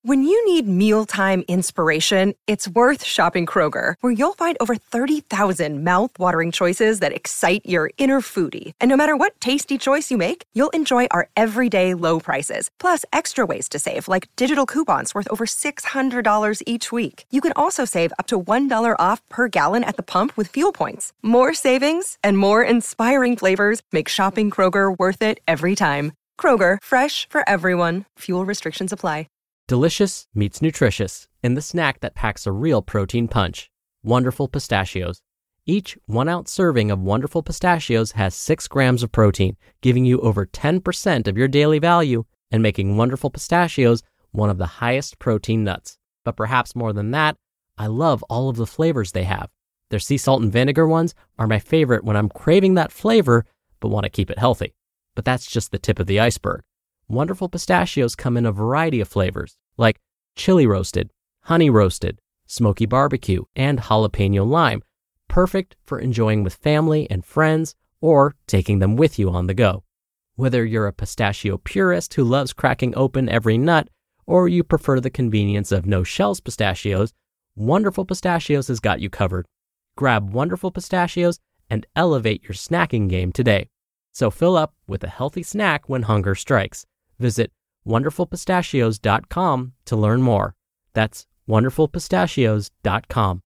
When you need mealtime inspiration, it's worth shopping Kroger, where you'll find over 30,000 mouth-watering choices that excite your inner foodie. And no matter what tasty choice you make, you'll enjoy our everyday low prices, plus extra ways to save, like digital coupons worth over $600 each week. You can also save up to $1 off per gallon at the pump with fuel points. More savings and more inspiring flavors make shopping Kroger worth it every time. Kroger, fresh for everyone. Fuel restrictions apply. Delicious meets nutritious in the snack that packs a real protein punch. Wonderful Pistachios. Each 1-ounce serving of Wonderful Pistachios has 6 grams of protein, giving you over 10% of your daily value and making Wonderful Pistachios one of the highest protein nuts. But perhaps more than that, I love all of the flavors they have. Their sea salt and vinegar ones are my favorite when I'm craving that flavor but want to keep it healthy. But that's just the tip of the iceberg. Wonderful Pistachios come in a variety of flavors, like chili roasted, honey roasted, smoky barbecue, and jalapeno lime, perfect for enjoying with family and friends or taking them with you on the go. Whether you're a pistachio purist who loves cracking open every nut, or you prefer the convenience of no-shells pistachios, Wonderful Pistachios has got you covered. Grab Wonderful Pistachios and elevate your snacking game today. So fill up with a healthy snack when hunger strikes. Visit wonderfulpistachios.com to learn more. That's wonderfulpistachios.com.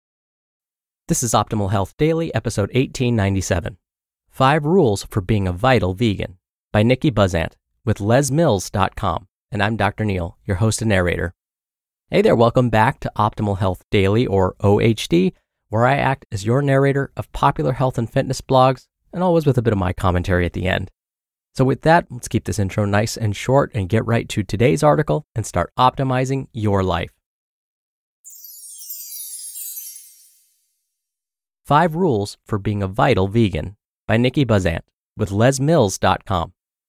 This is Optimal Health Daily, episode 1897. 5 Rules for Being a Vital Vegan by Nikki Buzzant with lesmills.com. And I'm Dr. Neal, your host and narrator. Hey there, welcome back to Optimal Health Daily, or OHD, where I act as your narrator of popular health and fitness blogs, and always with a bit of my commentary at the end. So with that, let's keep this intro nice and short and get right to today's article and start optimizing your life. 5 Rules for Being a Vital Vegan by Nikki Buzzant with lesmills.com.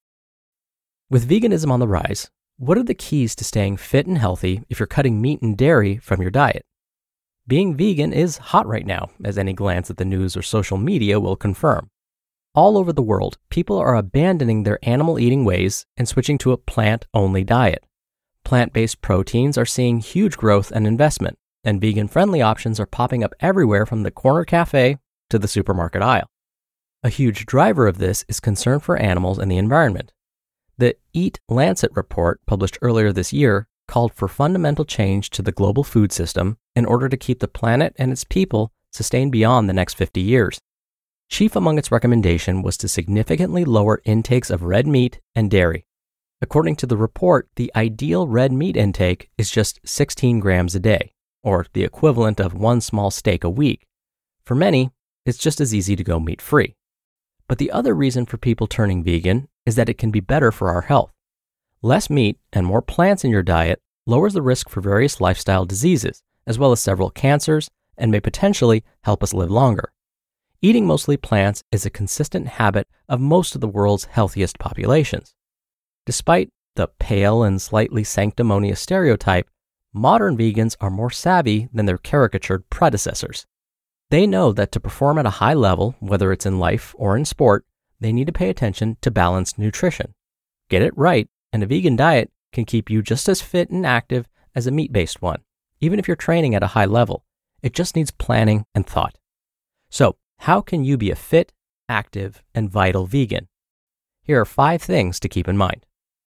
With veganism on the rise, what are the keys to staying fit and healthy if you're cutting meat and dairy from your diet? Being vegan is hot right now, as any glance at the news or social media will confirm. All over the world, people are abandoning their animal-eating ways and switching to a plant-only diet. Plant-based proteins are seeing huge growth and investment, and vegan-friendly options are popping up everywhere from the corner cafe to the supermarket aisle. A huge driver of this is concern for animals and the environment. The Eat Lancet report, published earlier this year, called for fundamental change to the global food system in order to keep the planet and its people sustained beyond the next 50 years. Chief among its recommendation was to significantly lower intakes of red meat and dairy. According to the report, the ideal red meat intake is just 16 grams a day, or the equivalent of 1 small steak a week. For many, it's just as easy to go meat-free. But the other reason for people turning vegan is that it can be better for our health. Less meat and more plants in your diet lowers the risk for various lifestyle diseases, as well as several cancers, and may potentially help us live longer. Eating mostly plants is a consistent habit of most of the world's healthiest populations. Despite the pale and slightly sanctimonious stereotype, modern vegans are more savvy than their caricatured predecessors. They know that to perform at a high level, whether it's in life or in sport, they need to pay attention to balanced nutrition. Get it right, and a vegan diet can keep you just as fit and active as a meat-based one, even if you're training at a high level. It just needs planning and thought. So, how can you be a fit, active, and vital vegan? Here are 5 things to keep in mind.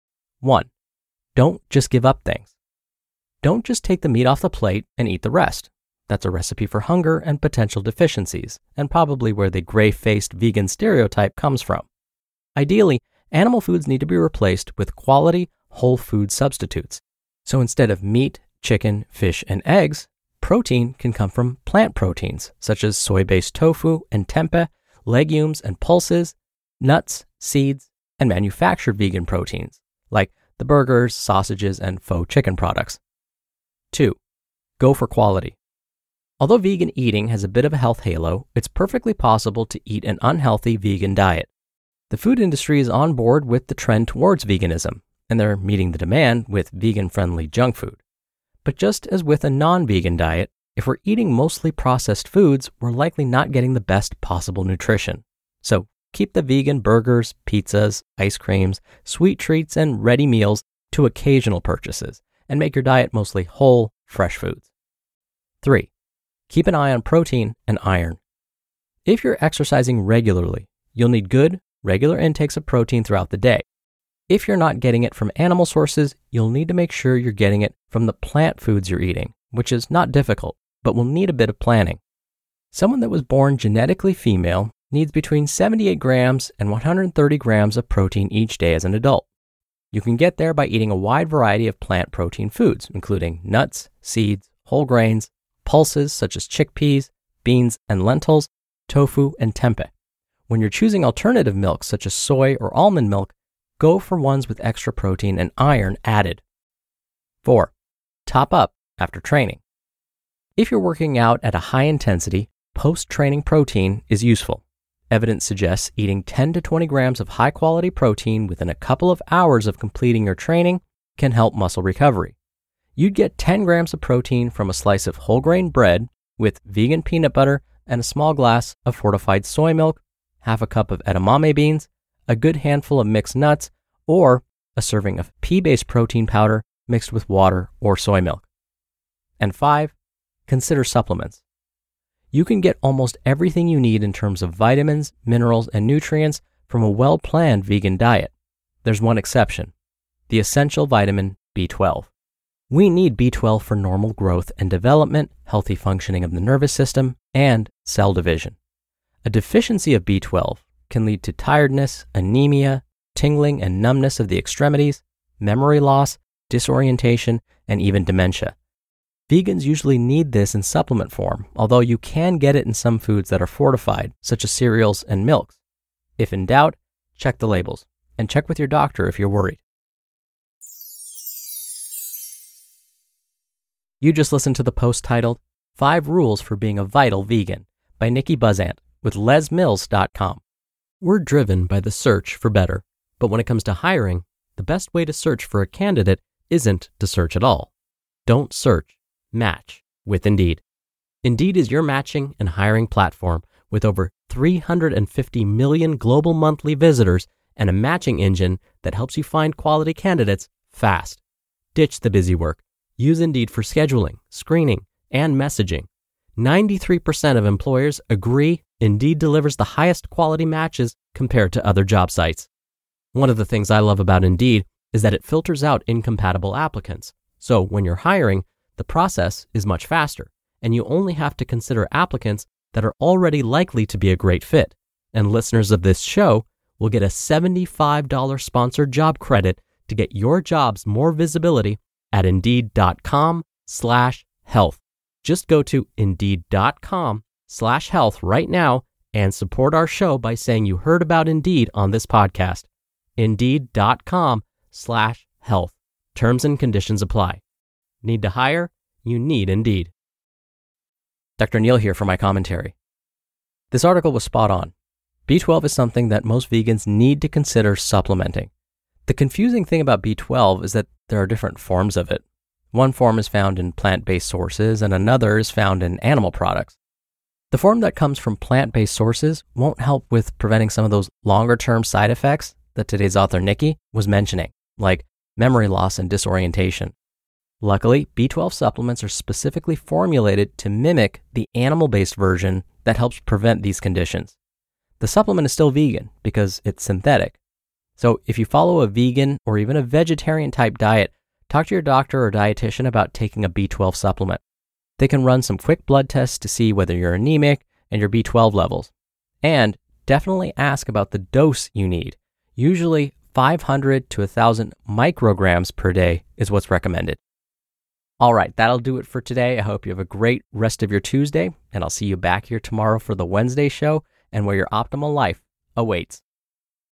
1. Don't just give up things. Don't just take the meat off the plate and eat the rest. That's a recipe for hunger and potential deficiencies, and probably where the gray-faced vegan stereotype comes from. Ideally, animal foods need to be replaced with quality, whole food substitutes. So instead of meat, chicken, fish, and eggs, protein can come from plant proteins, such as soy-based tofu and tempeh, legumes and pulses, nuts, seeds, and manufactured vegan proteins, like the burgers, sausages, and faux chicken products. 2. Go for quality. Although vegan eating has a bit of a health halo, it's perfectly possible to eat an unhealthy vegan diet. The food industry is on board with the trend towards veganism, and they're meeting the demand with vegan-friendly junk food. But just as with a non-vegan diet, if we're eating mostly processed foods, we're likely not getting the best possible nutrition. So keep the vegan burgers, pizzas, ice creams, sweet treats, and ready meals to occasional purchases, and make your diet mostly whole, fresh foods. 3. Keep an eye on protein and iron. If you're exercising regularly, you'll need good, regular intakes of protein throughout the day. If you're not getting it from animal sources, you'll need to make sure you're getting it from the plant foods you're eating, which is not difficult, but will need a bit of planning. Someone that was born genetically female needs between 78 grams and 130 grams of protein each day as an adult. You can get there by eating a wide variety of plant protein foods, including nuts, seeds, whole grains, pulses such as chickpeas, beans and lentils, tofu, and tempeh. When you're choosing alternative milks such as soy or almond milk, go for ones with extra protein and iron added. 4. Top up after training. If you're working out at a high intensity, post-training protein is useful. Evidence suggests eating 10 to 20 grams of high-quality protein within a couple of hours of completing your training can help muscle recovery. You'd get 10 grams of protein from a slice of whole grain bread with vegan peanut butter and a small glass of fortified soy milk, half a cup of edamame beans, a good handful of mixed nuts, or a serving of pea-based protein powder mixed with water or soy milk. And 5, consider supplements. You can get almost everything you need in terms of vitamins, minerals, and nutrients from a well-planned vegan diet. There's one exception, the essential vitamin B12. We need B12 for normal growth and development, healthy functioning of the nervous system, and cell division. A deficiency of B12 can lead to tiredness, anemia, tingling and numbness of the extremities, memory loss, disorientation, and even dementia. Vegans usually need this in supplement form, although you can get it in some foods that are fortified, such as cereals and milks. If in doubt, check the labels, and check with your doctor if you're worried. You just listened to the post titled 5 Rules for Being a Vital Vegan by Nikki Buzzant with LesMills.com. We're driven by the search for better, but when it comes to hiring, the best way to search for a candidate isn't to search at all. Don't search, match with Indeed. Indeed is your matching and hiring platform with over 350 million global monthly visitors and a matching engine that helps you find quality candidates fast. Ditch the busy work. Use Indeed for scheduling, screening, and messaging. 93% of employers agree Indeed delivers the highest quality matches compared to other job sites. One of the things I love about Indeed is that it filters out incompatible applicants. So when you're hiring, the process is much faster, and you only have to consider applicants that are already likely to be a great fit. And listeners of this show will get a $75 sponsored job credit to get your jobs more visibility at Indeed.com/health. Just go to Indeed.com/health right now and support our show by saying you heard about Indeed on this podcast. Indeed.com/health. Terms and conditions apply. Need to hire? You need Indeed. Dr. Neal here for my commentary. This article was spot on. B12 is something that most vegans need to consider supplementing. The confusing thing about B12 is that there are different forms of it. One form is found in plant-based sources and another is found in animal products. The form that comes from plant-based sources won't help with preventing some of those longer-term side effects that today's author Nikki was mentioning, like memory loss and disorientation. Luckily, B12 supplements are specifically formulated to mimic the animal-based version that helps prevent these conditions. The supplement is still vegan because it's synthetic. So if you follow a vegan or even a vegetarian type diet, talk to your doctor or dietitian about taking a B12 supplement. They can run some quick blood tests to see whether you're anemic and your B12 levels. And definitely ask about the dose you need. Usually 500 to 1,000 micrograms per day is what's recommended. All right, that'll do it for today. I hope you have a great rest of your Tuesday, and I'll see you back here tomorrow for the Wednesday show and where your optimal life awaits.